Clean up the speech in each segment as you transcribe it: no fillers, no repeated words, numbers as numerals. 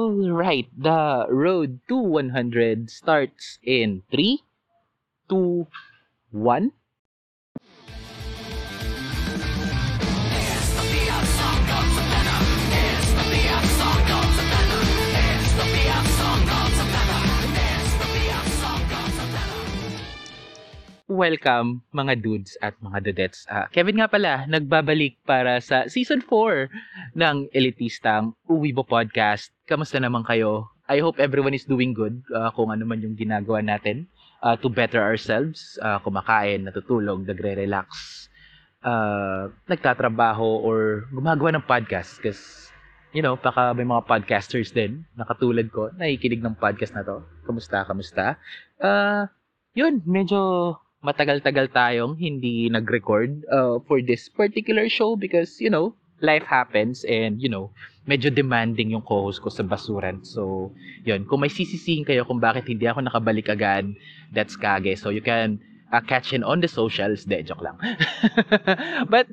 All right, the road to 100 starts in 3, 2, 1. Welcome mga dudes at mga dudettes. Kevin nga pala, nagbabalik para sa Season 4 ng Elitistang Uwibo Podcast. Kamusta naman kayo? I hope everyone is doing good kung ano man yung ginagawa natin to better ourselves. Kumakain, natutulog, nagre-relax, nagtatrabaho, or gumagawa ng podcast. Kasi, baka may mga podcasters din na katulad ko, nakikinig ng podcast na to. Kamusta? Yun, medyo matagal-tagal tayong hindi nag-record for this particular show because, life happens and, medyo demanding yung co-host ko sa basuran. So, yun, kung may sisisihin kayo kung bakit hindi ako nakabalik agad, that's kage. So, you can catch in on the socials. De, joke lang. But,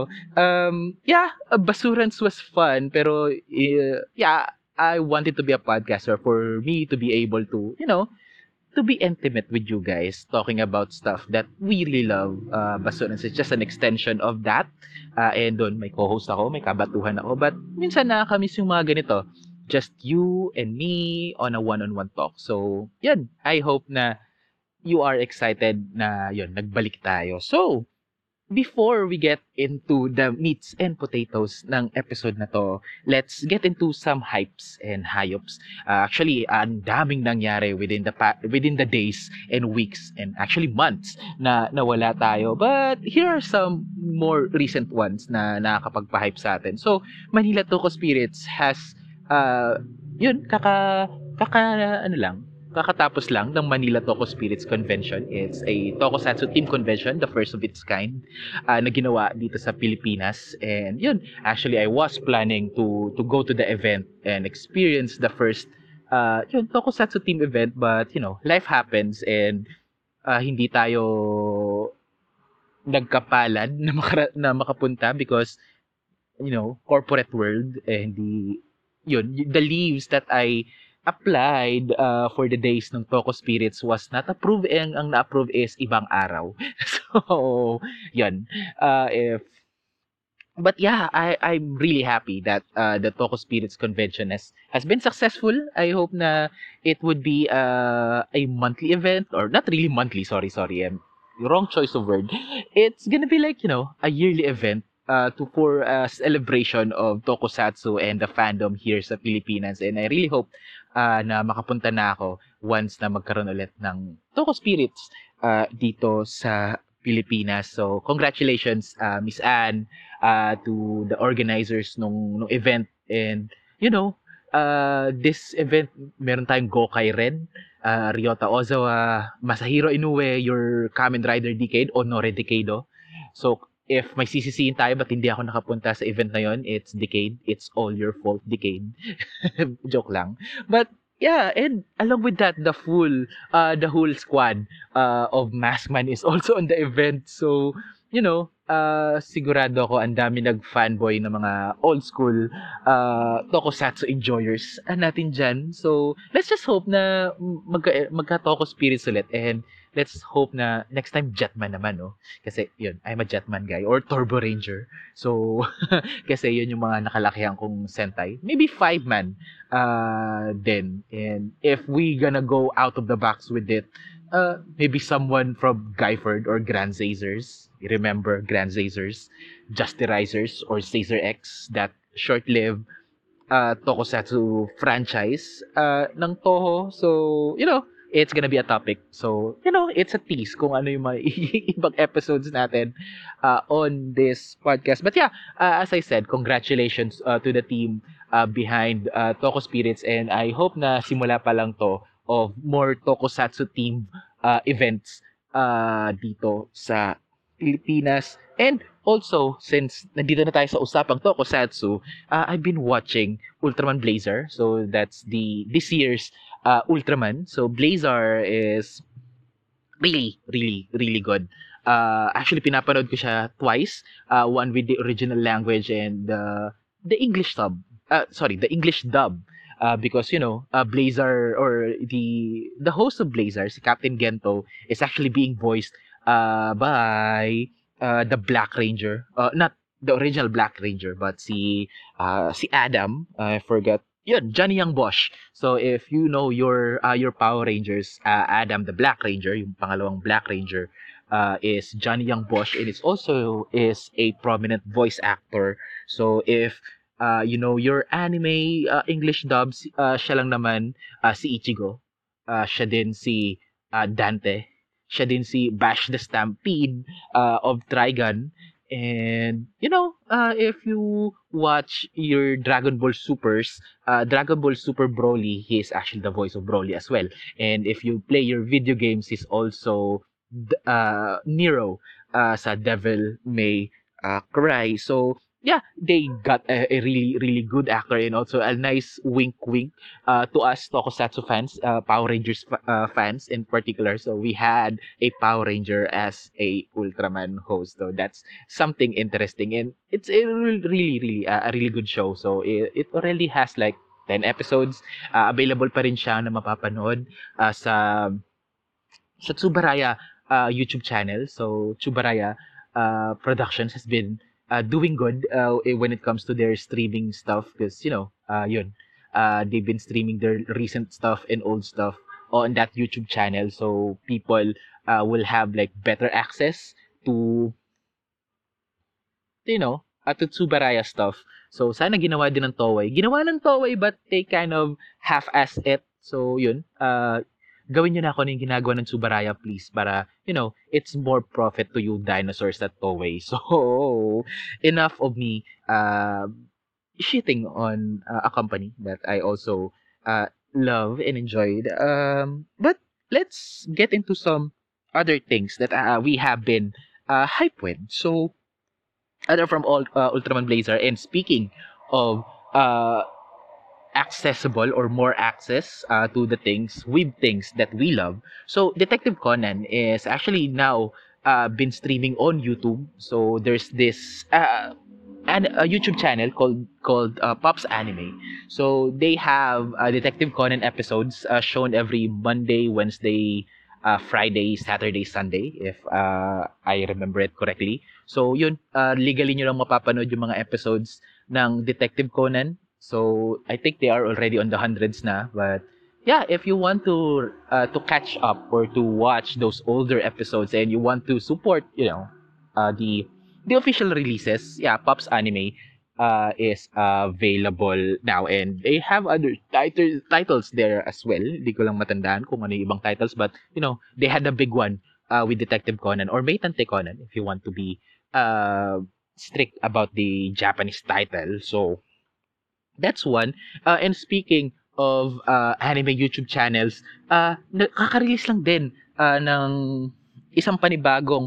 basurans was fun. Pero, I wanted to be a podcaster for me to be able to, to be intimate with you guys, talking about stuff that we really love. Basurans is just an extension of that. And doon, may co-host ako, may kabatuhan ako. But minsan nakakamiss yung mga ganito. Just you and me on a one-on-one talk. So, yun. I hope na you are excited na yun, nagbalik tayo. So, before we get into the meats and potatoes ng episode na to, let's get into some hypes and hayups. Actually, ang daming nangyari within the days and weeks and actually months na nawala tayo. But here are some more recent ones na nakakapagpa-hype sa atin. So, Manila Toco Spirits has kakatapos lang ng Manila Toco Spirits Convention. It's a Tokusatsu team convention, the first of its kind, na ginawa dito sa Pilipinas. And yun, actually I was planning to go to the event and experience the first Tokusatsu team event, but life happens and hindi tayo nagkapalad na makapunta because corporate world, hindi the leaves that I applied for the days ng Toco Spirits was not approved, and ang na-approve is ibang araw. So, yun. But yeah, I'm really happy that the Toco Spirits Convention has been successful. I hope na it would be a monthly event, or not really monthly, sorry. Wrong choice of word. It's gonna be like, a yearly event for a celebration of Tokusatsu and the fandom here sa Pilipinas. And I really hope na makapunta na ako once na magkaroon ulit ng Toco Spirits dito sa Pilipinas. So, congratulations, Miss Anne, to the organizers nung event. And, this event, meron tayong Gokai Red, Ryota Ozawa, Masahiro Inoue, your Kamen Rider Decade, Honore Decado. So, if may sisisihin tayo ba't hindi ako nakapunta sa event na yon, it's Decade. It's all your fault, Decade. Joke lang. But yeah, and along with that, the whole squad of Maskman is also on the event. So, sigurado ako ang dami nag-fanboy ng mga old school Tokusatsu enjoyers natin dyan. So, let's just hope na magka-Toco Spirits ulit, and let's hope na next time Jetman naman, no? Kasi yun, I'm a Jetman guy, or Turbo Ranger. So, kasi yun yung mga nakalakihan kong Sentai. Maybe 5-man then. And if we gonna go out of the box with it, maybe someone from Guyford or Grand Zazers. Remember Grand Zazers, Justerizers, or Zazer X, that short-lived Tokusatsu franchise ng Toho. So, it's gonna be a topic. So, it's a tease kung ano yung mga ibang episodes natin on this podcast. But yeah, as I said, congratulations to the team behind Toco Spirits, and I hope na simula pa lang to of more Tokusatsu team events dito sa Pilipinas. And also, since nandito na tayo sa usapang Tokusatsu, I've been watching Ultraman Blazar. So that's this year's Ultraman. So Blazar is really, really, really good. Actually, pinapanood ko siya twice. One with the original language and the English sub. The English dub because Blazar, or the host of Blazar, si Captain Gento, is actually being voiced by the Black Ranger, not the original Black Ranger, but si Adam, I forgot. Yun, Johnny Young Bosch. So if you know your Power Rangers, Adam the Black Ranger, yung pangalawang Black Ranger, is Johnny Young Bosch, and it's also is a prominent voice actor. So if your anime English dubs, siya lang naman, si Ichigo. Siya din si Dante. Siya din si Bash the Stampede of Trigun. And if you watch your Dragon Ball Supers, Dragon Ball Super Broly, he is actually the voice of Broly as well. And if you play your video games, he's also Nero sa Devil May Cry. So yeah, they got a really really good actor, and also a nice wink wink to us Tokusatsu fans, Power Rangers fans in particular. So we had a Power Ranger as a Ultraman host. So that's something interesting, and it's a really really a really good show. So it already has like 10 episodes. Available pa rin siya na mapapanood sa Tsubaraya YouTube channel. So Tsubaraya Productions has been doing good when it comes to their streaming stuff, because yun, they've been streaming their recent stuff and old stuff on that YouTube channel, so people will have like better access to to Tsubaraya stuff. So sana ginawa din ng Toei. Ginawa ng Toei, but they kind of half-ass it. So yun, gawin nyo na ako yung ginagawa ng Tsubaraya, please, para, it's more profit to you dinosaurs at Toei. So, enough of me shitting on a company that I also love and enjoyed. But let's get into some other things that we have been hyped with. So, other from all Ultraman Blazer, and speaking of accessible or more access to the things that we love. So Detective Conan is actually now been streaming on YouTube. So there's this and a YouTube channel called Pops Anime. So they have Detective Conan episodes shown every Monday, Wednesday, Friday, Saturday, Sunday, if I remember it correctly. So yun, legally nyo lang mapapanood yung mga episodes ng Detective Conan. So I think they are already on the hundreds na, but yeah, if you want to catch up or to watch those older episodes, and you want to support, the official releases, yeah, Pops Anime is available now, and they have other titles there as well. Hindi ko lang matandaan kung ano yung ibang titles, but they had a big one with Detective Conan or Meitante Conan, if you want to be strict about the Japanese title. So that's one. And speaking of anime YouTube channels, nakaka-release lang din ng isang panibagong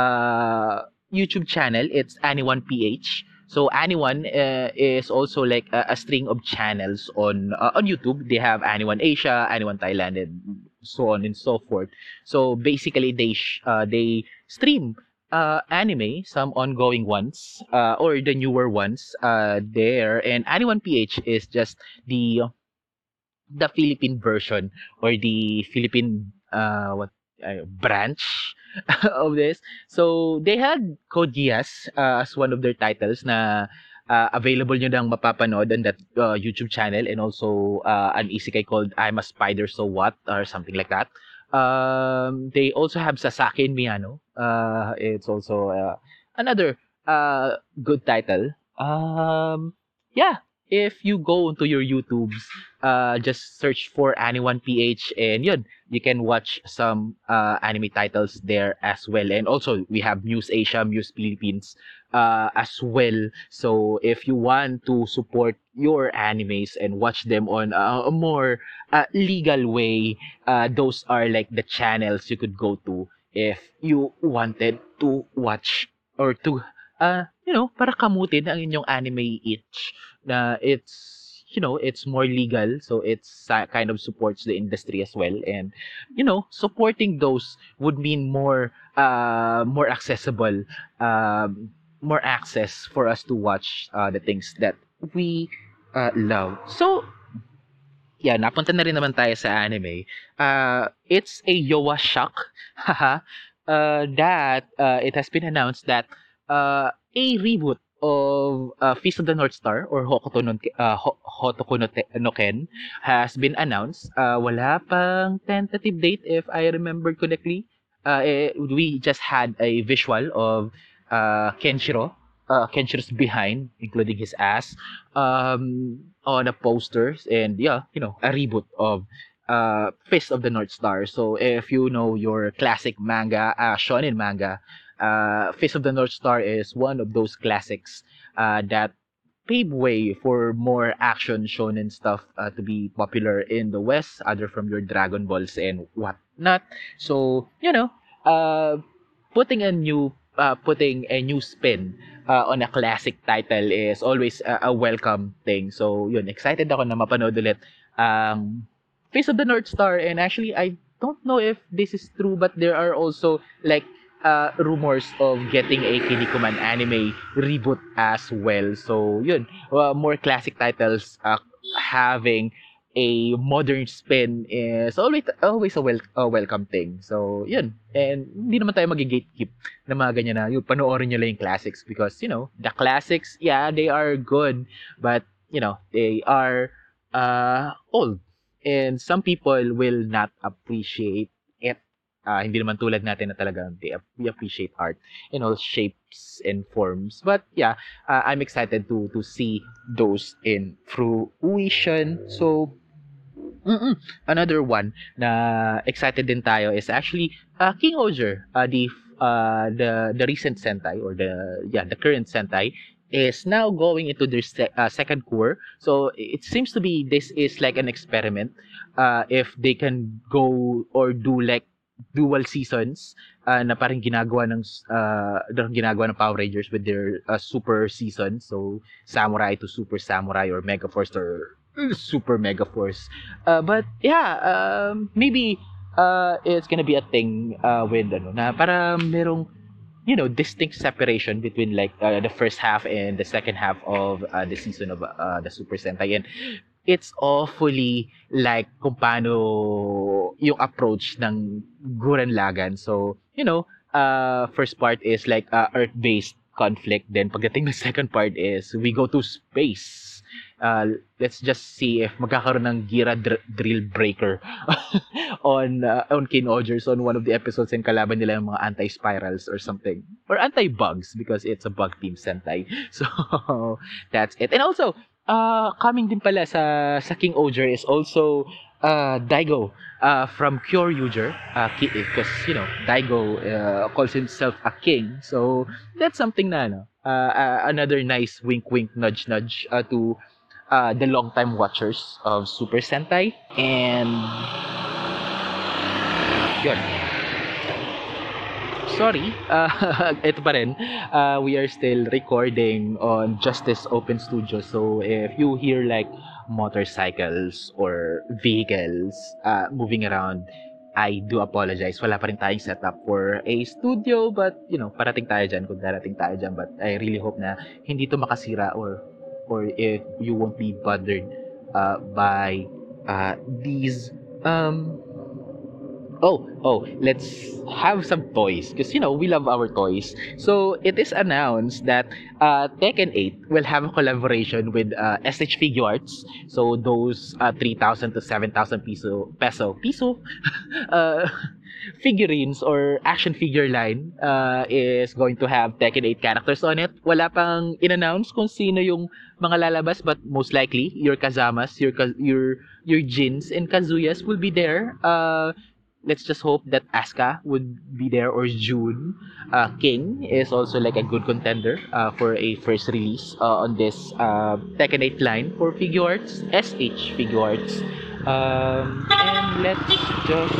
YouTube channel. It's Anyone PH. So Anyone is also like a string of channels on YouTube. They have Anyone Asia, Anyone Thailand, and so on and so forth. So basically, they stream anime, some ongoing ones, or the newer ones there. And Anyone PH is just the Philippine version, or the Philippine branch of this. So they had Code Geass as one of their titles na available nyo nang mapapanood on that YouTube channel, and also an isekai called I'm a Spider So What, or something like that. They also have Sasaki and Miyano. It's also another good title. Yeah, if you go into your YouTubes, just search for Anyone PH, and yun, you can watch some anime titles there as well. And also, we have Muse Asia, Muse Philippines as well. So if you want to support your animes and watch them on a more legal way, those are like the channels you could go to if you wanted to watch, or to para kamutin ang inyong anime itch, na it's more legal, so it's kind of supports the industry as well. And supporting those would mean more accessible, more access for us to watch the things that we love. So yeah, napunta na rin naman tayo sa anime. It's a Yowa shock, haha, that it has been announced that a reboot of Feast of the North Star or Hotoku no Ken has been announced. Wala pang tentative date if I remember correctly. We just had a visual of Kenshiro's behind, including his ass, on the posters, and yeah, a reboot of Fist of the North Star. So if you know your classic manga, shonen manga, Fist of the North Star is one of those classics that paved way for more action shonen stuff to be popular in the West, other from your Dragon Balls and whatnot. So uh, putting a new spin on a classic title is always a welcome thing. So yun, excited ako na mapanood ulit ang Face of the North Star. And actually, I don't know if this is true, but there are also like rumors of getting a Kinnikuman anime reboot as well. So yun, more classic titles having a modern spin is always a welcome thing. So yun, and hindi naman tayo magi-gatekeep na mga ganyan na yung panoorin nyo lang yung classics, because the classics, yeah, they are good, but they are old, and some people will not appreciate it. Hindi naman tulad natin na talaga we appreciate art in all shapes and forms. But yeah, I'm excited to see those in fruition. So another one na excited din tayo is actually King Oger, the recent Sentai, or the current Sentai is now going into their second core. So it seems to be this is like an experiment. If they can go or do like dual seasons na parang ginagawa ng Power Rangers with their super season. So Samurai to Super Samurai, or Mega Force or Super Mega Force. But yeah, maybe it's gonna be a thing with na para merong distinct separation between like the first half and the second half of the season of the Super Sentai. And it's awfully like kung paano yung approach ng Gurren Lagann. So first part is like earth-based conflict, then pagdating ng second part is we go to space. Let's just see if magkakaroon ng Gira drill breaker on King Ogers on one of the episodes, and kalaban nila yung mga anti-spirals or something, or anti-bugs, because it's a bug team Sentai. So that's it. And also coming din pala sa King Oger is also Daigo from Kyoryuger, because Daigo calls himself a king. So that's something na another nice wink wink nudge nudge to the long time watchers of Super Sentai. And yun, sorry, ito pa rin, we are still recording on Justice Open Studio. So if you hear like motorcycles or vehicles moving around, I do apologize. Wala pa rin tayong setup for a studio, but parating tayo dyan kung darating tayo dyan. But I really hope na hindi to makasira, or if you won't be bothered by these let's have some toys, because we love our toys. So it is announced that Tekken 8 will have a collaboration with SH Figuarts. So those 3,000 to 7,000 peso uh, figurines or action figure line is going to have Tekken 8 characters on it. Wala pang in-announce kung sino yung mga lalabas, but most likely your Kazamas, your Jins and Kazuyas will be there. Let's just hope that Asuka would be there, or June. King is also like a good contender for a first release on this Tekken 8 line for Figuarts, SH Figuarts. And let's just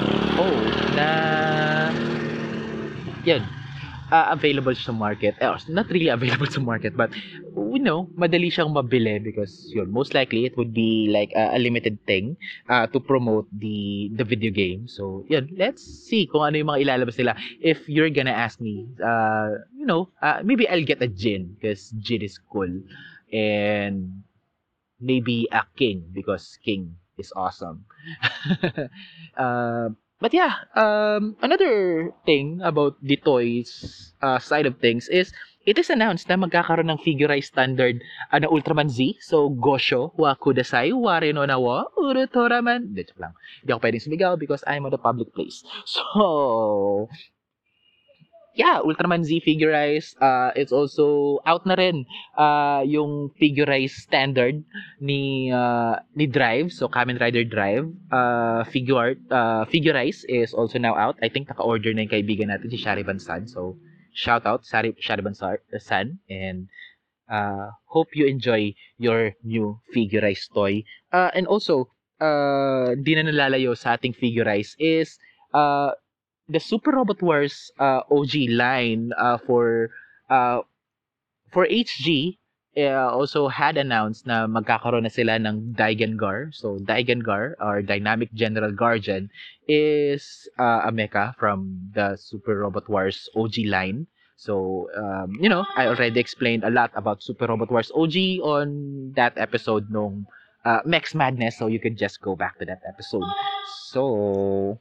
na yun, available sa market. Not really available sa market, but madali siyang mabili, because most likely it would be like a limited thing to promote the video game. So let's see kung ano yung mga ilalabas nila. If you're gonna ask me, maybe I'll get a Jin, because Jin is cool, and maybe a King, because King is awesome. uh, but yeah, another thing about the toys side of things is it is announced na magkakaroon ng figurized standard na Ultraman Z. So, Gosho wa Kudasai Ware no na wa Urutoraman. Hindi, joke lang. Hindi ako pwedeng sumigaw because I'm on a public place. So, yeah, Ultraman Z figurized. It's also out na rin yung figurized standard ni Drive. So, Kamen Rider Drive. Figurized is also now out. I think naka-order na yung kaibigan natin si Shariban San. So, shout out Shariban San. And hope you enjoy your new figurized toy. And also, di na nalalayo sa ating figurized is the Super Robot Wars OG line uh, for HG also had announced na magkakaroon na sila ng Daigen Gar. So Daigen Gar or Dynamic General Guardian is a mecha from the Super Robot Wars OG line. So I already explained a lot about Super Robot Wars OG on that episode nung Mex Madness, so you can just go back to that episode. So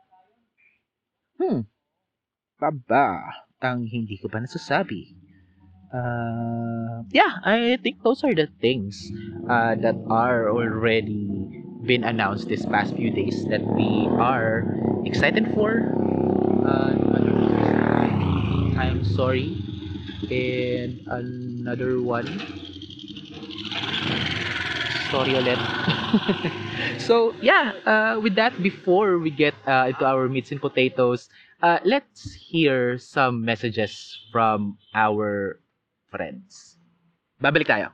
pa ba ang hindi ko pa nasasabi? Yeah, I think those are the things that are already been announced this past few days that we are excited for. I'm sorry. And another one. Sorry ulit. So, yeah, with that, before we get into our meats and potatoes, let's hear some messages from our friends. Babalik tayo.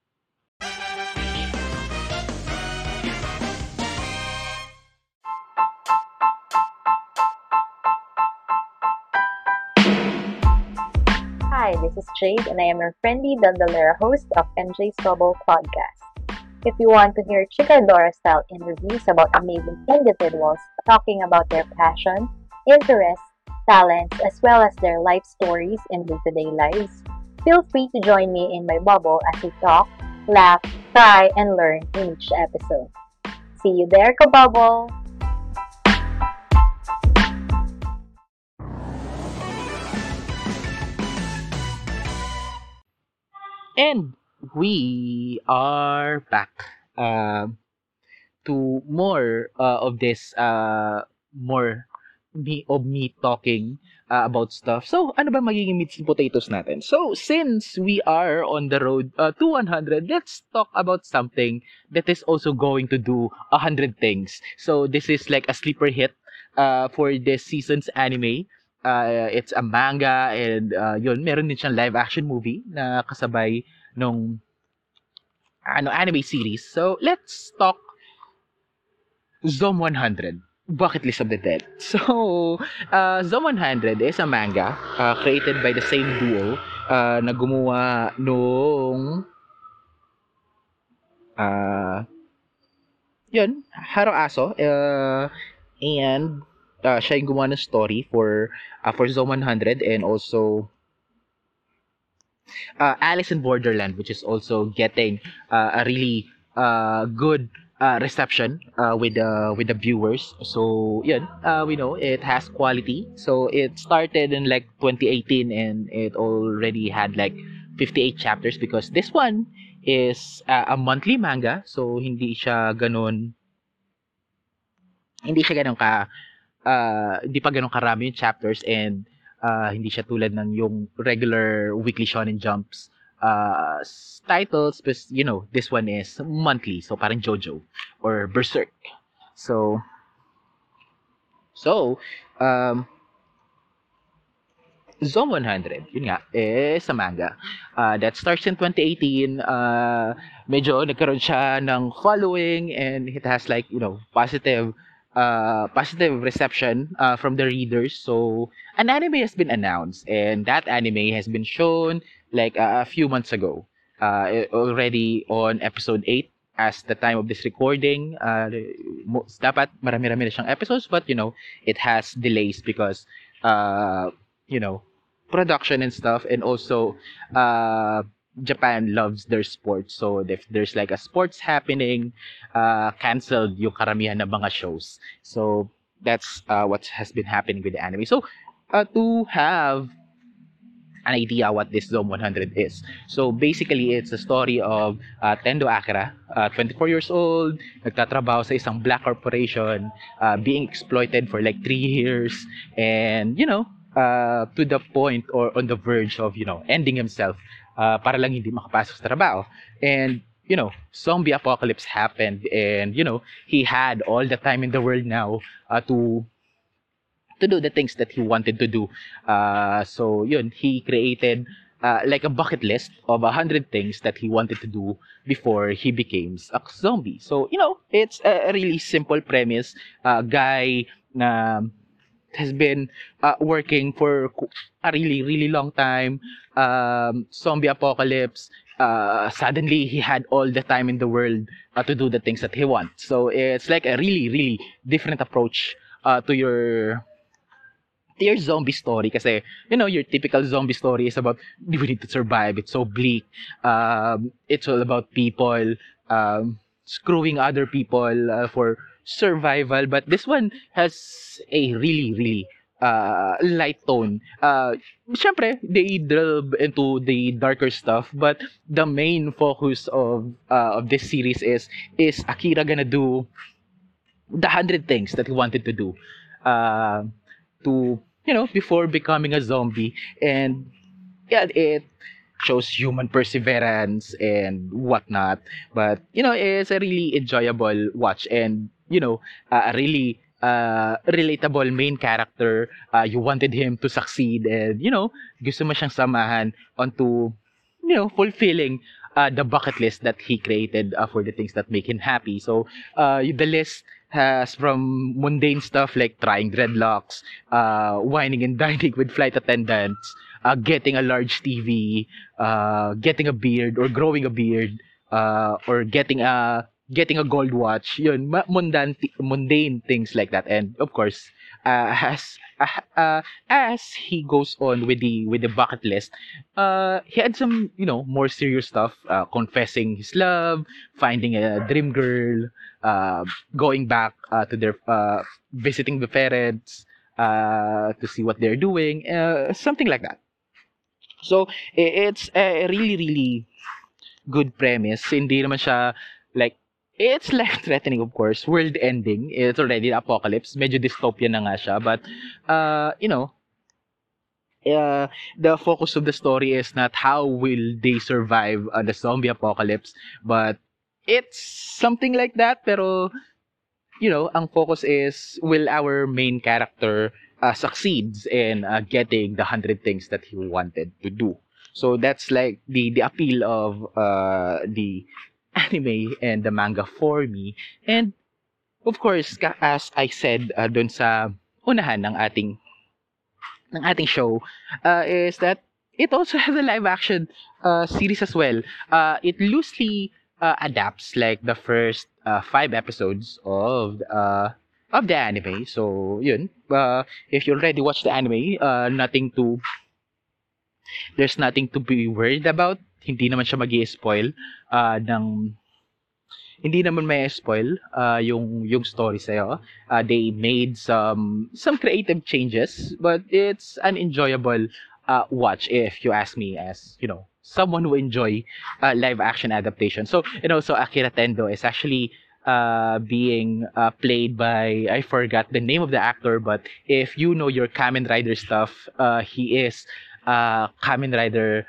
Hi, this is Jade, and I am your friendly Dandalera host of MJ's Bubble Podcast. If you want to hear Chikadora-style interviews about amazing individuals talking about their passion, interests, talents, as well as their life stories in day-to-day lives, feel free to join me in my bubble as we talk, laugh, cry, and learn in each episode. See you there, Kabubble! And we are back to more of this more me talking about stuff. So, ano ba magiging meats and potatoes natin? So, since we are on the road to 100, let's talk about something that is also going to do 100 things. So, this is like a sleeper hit for this season's anime. It's a manga and yun, meron din siyang live action movie na kasabay nung anime series. So, let's talk Zom 100. Bucket List of the Dead. So, Zom 100 is a manga created by the same duo na gumawa nung yun, Haro Aso and siya yung gumawa ng story for Zom 100 and also Alice in Borderland, which is also getting a really good reception with the viewers. So yun, we know it has quality. So it started in like 2018 and it already had like 58 chapters because this one is a monthly manga. So hindi siya ganun ka hindi pa ganun karami yung chapters and hindi siya tulad ng yung regular weekly shonen jumps titles, but this one is monthly, so parang JoJo or Berserk. So Zom 100, yun nga, is a manga that starts in 2018. Medyo nagkaroon siya ng following and it has like, positive reception from the readers. So an anime has been announced and that anime has been shown like a few months ago. Already on episode 8 as the time of this recording. Dapat marami-rami na siyang episodes but it has delays because production and stuff and also Japan loves their sports. So if there's like a sports happening, canceled yung karamihan ng mga shows. So that's what has been happening with the anime. So to have an idea what this Zone 100 is. So basically, it's a story of Tendo Akira, 24 years old, nagtatrabaho sa isang black corporation, being exploited for like 3 years, and to the point or on the verge of ending himself para lang hindi makapasok sa trabaho. And zombie apocalypse happened, and he had all the time in the world now to do the things that he wanted to do. So yun, he created like a bucket list of 100 things that he wanted to do before he became a zombie. So it's a really simple premise. A guy na has been working for a really really long time. Zombie apocalypse. Suddenly he had all the time in the world to do the things that he wants. So it's like a really really different approach to your zombie story, kasi your typical zombie story is about we need to survive. It's so bleak. It's all about people screwing other people for survival, but this one has a really really light tone. Syempre, they delve into the darker stuff, but the main focus of this series is Akira gonna do the 100 things that he wanted to do uh, to before becoming a zombie. And yeah, it shows human perseverance and whatnot, but it's a really enjoyable watch, and a really relatable main character. You wanted him to succeed, and gusto mo siyang samahan onto fulfilling the bucket list that he created for the things that make him happy. So the list has from mundane stuff like trying dreadlocks, whining and dining with flight attendants, getting a large TV, getting a beard or growing a beard, or getting a gold watch. Yun, mundane things like that. And of course, as he goes on with the bucket list, he had some more serious stuff, confessing his love, finding a dream girl, going back to their visiting the parents to see what they're doing, something like that. So it's a really really good premise. Hindi naman siya like, it's life threatening, of course, world ending. It's already the apocalypse. Medyo dystopian na nga siya, but the focus of the story is not how will they survive the zombie apocalypse, but it's something like that. Pero ang focus is, will our main character succeeds in getting the 100 things that he wanted to do. So that's like the appeal of the anime and the manga for me. And of course, as I said dun sa unahan ng ating show, is that it also has a live action series as well. It loosely adapts like the first 5 episodes of the anime. So yun, if you already watched the anime, there's nothing to be worried about. Hindi naman siya magi-spoil ng hindi naman may spoil yung story sa'yo. They made some creative changes, but it's an enjoyable watch if you ask me, as someone who enjoy live action adaptation. So so Akira Tendo is actually being played by, I forgot the name of the actor, but if you know your Kamen Rider stuff, he is Kamen Rider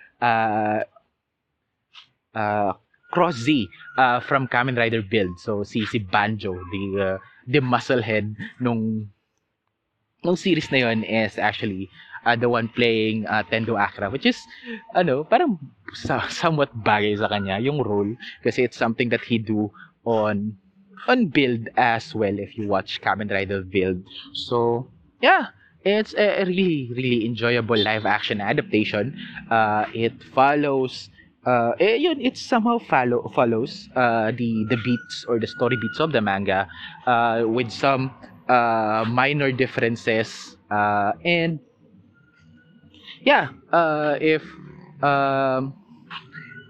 Cross Z from Kamen Rider Build. So si Banjo, the muscle head nung series na yon, is actually the one playing Tendo Akira, which is parang somewhat bagay sa kanya yung role, kasi it's something that he do on Build as well, if you watch Kamen Rider Build. So yeah, it's a really really enjoyable live action adaptation. It follows it somehow follows the beats or the story beats of the manga, with some minor differences, and yeah, if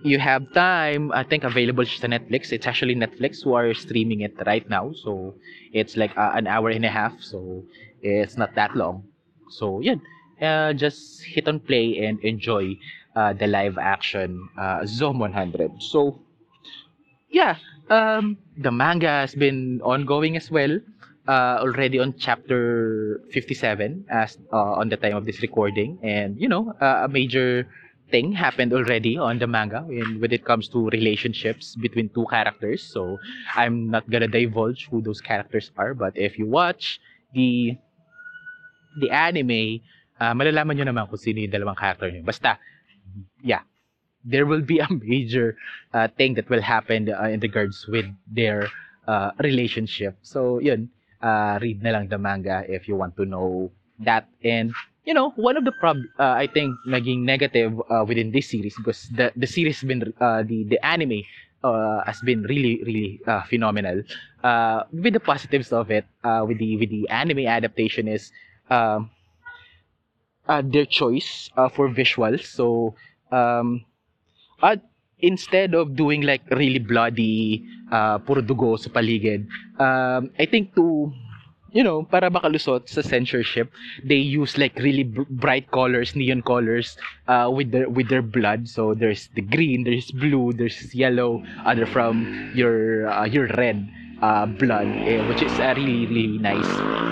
you have time, I think available siya sa Netflix. It's actually Netflix who are streaming it right now. So it's like an hour and a half. So it's not that long. So yeah, just hit on play and enjoy the live action Zom 100. So yeah, the manga has been ongoing as well. Already on chapter 57 as on the time of this recording, and a major thing happened already on the manga when it comes to relationships between two characters. So I'm not gonna divulge who those characters are, but if you watch the the anime, malalaman nyo naman kung sino yung dalawang character nyo. Basta, yeah, there will be a major thing that will happen in regards with their relationship. So, yun, read na lang the manga if you want to know that. And, one of the I think, naging negative within this series because the series has been, the anime has been really, really phenomenal. With the positives of it, with the anime adaptation is um, their choice for visuals. So, um, at instead of doing like really bloody, puro dugo sa paligid, I think para makalusot sa censorship, they use like really bright colors, neon colors, with their blood. So there's the green, there's blue, there's yellow, other from your red blood, which is a really really nice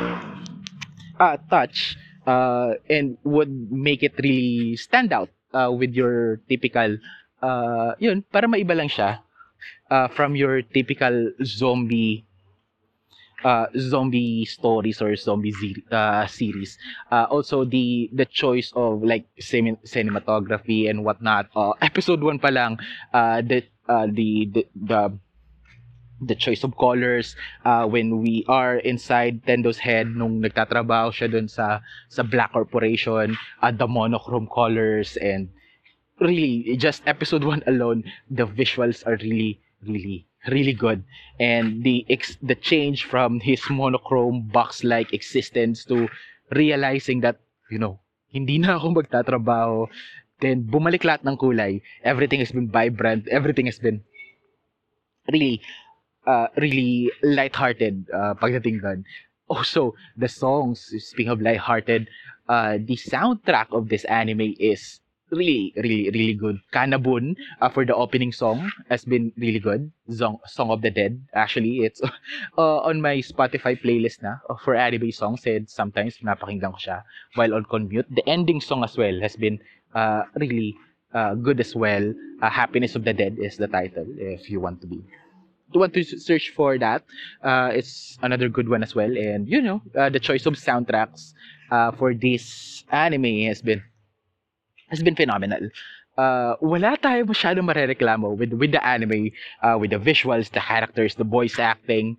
touch, and would make it really stand out with your typical yun para maiba lang siya from your typical zombie stories or series. Also the choice of like cinematography and whatnot. Episode 1 pa lang, the choice of colors when we are inside Tendo's head nung nagtatrabaho siya dun sa Black Corporation, the monochrome colors, and really just episode 1 alone, the visuals are really really really good. And the change from his monochrome box like existence to realizing that hindi na ako magtatrabaho, then bumalik lahat ng kulay, everything has been vibrant, everything has been really really lighthearted pagdating doon. Also, the songs, speaking of lighthearted, the soundtrack of this anime is really, really, really good. Kanabun, for the opening song, has been really good. Song of the Dead. Actually, it's on my Spotify playlist na for anime songs, and sometimes napakinggan ko siya while on commute. The ending song as well has been really good as well. Happiness of the Dead is the title if you want to search for that. It's another good one as well. And the choice of soundtracks for this anime has been phenomenal. Wala tayo masyadong marereklamo with the anime, with the visuals, the characters, the voice acting,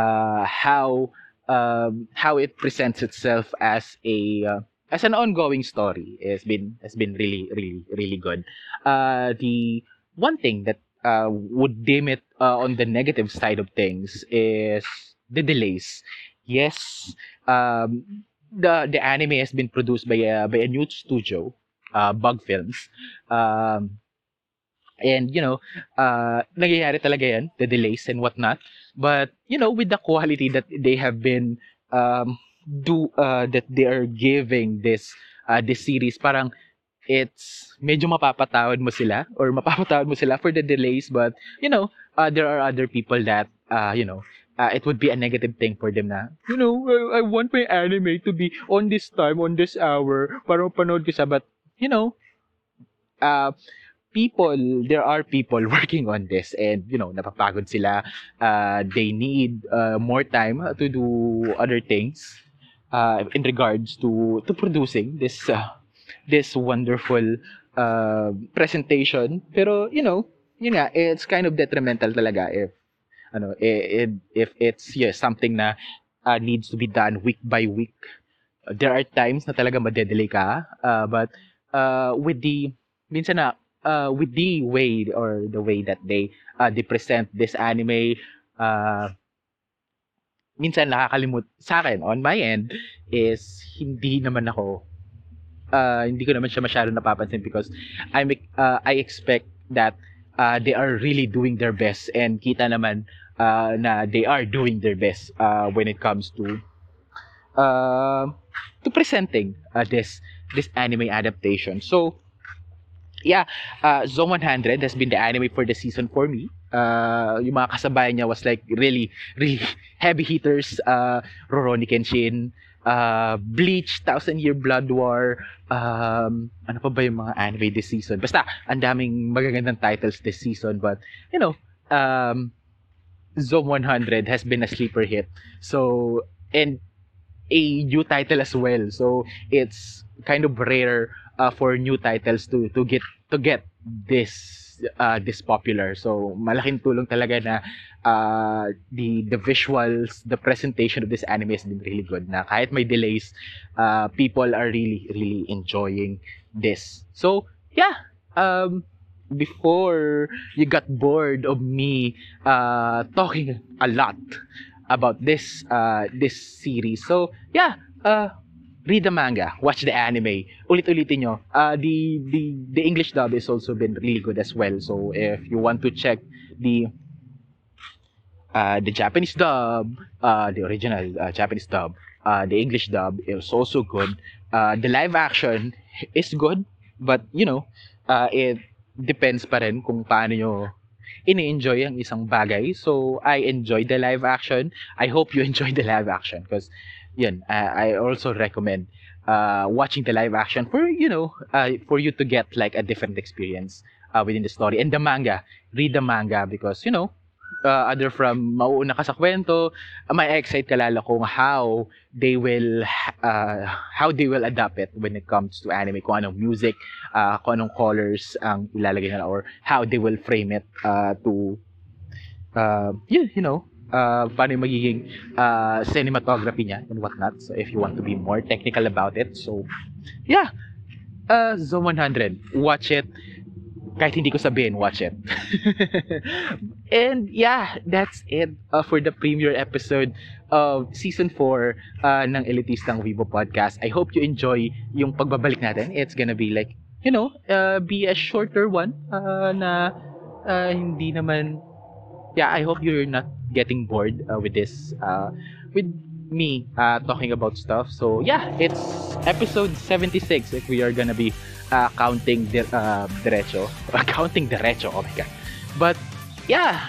how it presents itself as an ongoing story has been really really really good. The one thing that would deem it on the negative side of things is the delays. Yes, the anime has been produced by a new studio, Bug Films, um, and nangyayari talaga yan, the delays and whatnot. But with the quality that they have been that they are giving this series, parang it's medyo mapapatawad mo sila for the delays. But there are other people that it would be a negative thing for them na I want my anime to be on this time, on this hour para mapanood ko siya. But uh, there are people working on this, and napapagod sila. They need more time to do other things in regards to producing this wonderful presentation. Pero yun nga, it's kind of detrimental talaga if it's something na needs to be done week by week. There are times na talaga madedelay ka, but with the minsan na with the way that they present this anime, minsan nakakalimut sa akin on my end is hindi ko naman siya masyadong napapansin because I expect that they are really doing their best, and kita naman na they are doing their best when it comes to presenting this anime adaptation. So yeah, Zone 100 has been the anime for the season for me. Yung mga kasabayan niya was like really heavy hitters. Rurouni Kenshin, Bleach, Thousand Year Blood War, ano pa ba yung mga anime this season? Basta, ang daming magagandang titles this season. But, you know, Zone 100 has been a sleeper hit. So, and a new title as well. So, it's kind of rare for new titles to get this popular. So malaking tulong talaga na the visuals, the presentation of this anime has been really good. Na kahit may delays, people are really enjoying this. So yeah, before you got bored of me talking a lot about this series, so yeah, read the manga, watch the anime, ulit-ulitin nyo. The English dub has also been really good as well. So if you want to check the Japanese dub, the original Japanese dub, the English dub is also good. The live action is good, but you know, it depends pa rin kung paano nyo ini-enjoy ang isang bagay. So I enjoy the live action. I hope you enjoy the live action because yun, I also recommend watching the live action for for you to get like a different experience within the story. And the manga, read the manga because you know, other from mauuna ka sa kwento, may excite ka lalo kung how they will adapt it when it comes to anime, kung anong music, kung anong colors ang ilalagay nila, or how they will frame it to you know, paano yung magiging cinematography niya and whatnot. So if you want to be more technical about it, so yeah, Zone 100, watch it. Kahit hindi ko sabihin, watch it. And yeah, that's it for the premiere episode of Season 4 ng Elitistang Weibo Podcast. I hope you enjoy yung pagbabalik natin. It's gonna be like, you know, be a shorter one na hindi naman... Yeah, I hope you're not getting bored with this, with me talking about stuff. So yeah, it's episode 76 if we are gonna be counting derecho. Counting derecho, oh my god. But yeah,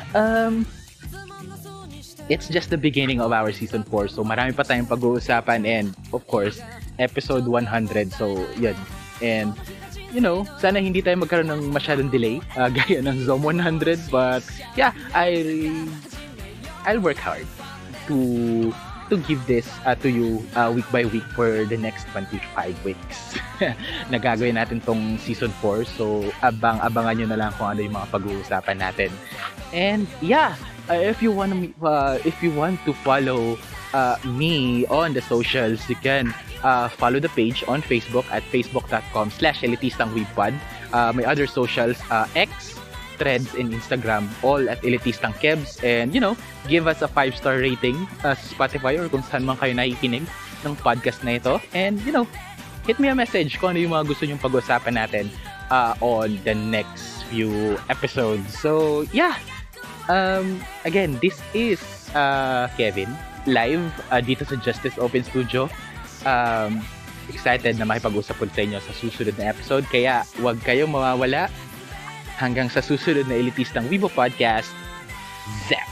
it's just the beginning of our season 4. So marami pa tayong pag-uusapan, and of course, episode 100. So yun. And you know, sana hindi tayo magkaroon ng masyadong delay gaya ng Zone 100, but yeah, I'll work hard to give this to you week by week for the next 25 weeks. Nagagawin natin tong season 4, so abangan nyo na lang kung ano yung mga pag-uusapan natin. And yeah, if you want to follow me on the socials, you can follow the page on Facebook at facebook.com/elitistangwebpod. My other socials, X, Threads, and Instagram, all at Elitistang Kebs. And you know, give us a 5-star rating sa Spotify or kung saan man kayo nakikinig ng podcast na ito. And you know, hit me a message kung ano yung mga gusto nyong pag-usapan natin on the next few episodes. So yeah, again, this is Kevin live dito sa Justice Open Studio. Excited na makipag-usap ulit sa inyo sa susunod na episode, kaya huwag kayong mawawala hanggang sa susunod na Elitistang Weibo Podcast. Zap!